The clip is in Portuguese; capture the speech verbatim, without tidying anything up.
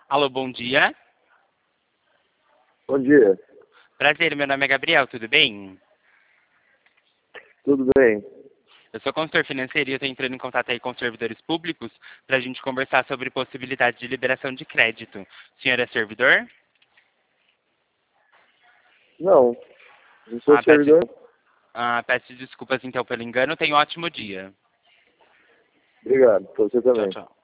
Alô, bom dia. Bom dia, Prazer, meu nome é Gabriel, tudo bem? tudo bem? Eu sou consultor financeiro e eu estou entrando em contato aí com os servidores públicos para a gente conversar sobre possibilidade de liberação de crédito. O senhor é servidor? Não, não sou Ah, peço, servidor. ah, peço desculpas então pelo engano. Tenha um ótimo dia. Obrigado, pra você Tchau, também. tchau.